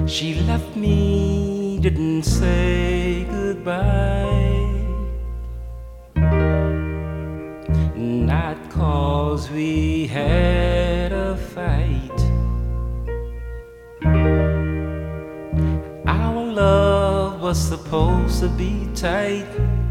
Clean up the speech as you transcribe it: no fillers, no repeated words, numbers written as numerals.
She left me, didn't say goodbye. Not 'cause we had a fight. Our love was supposed to be tight.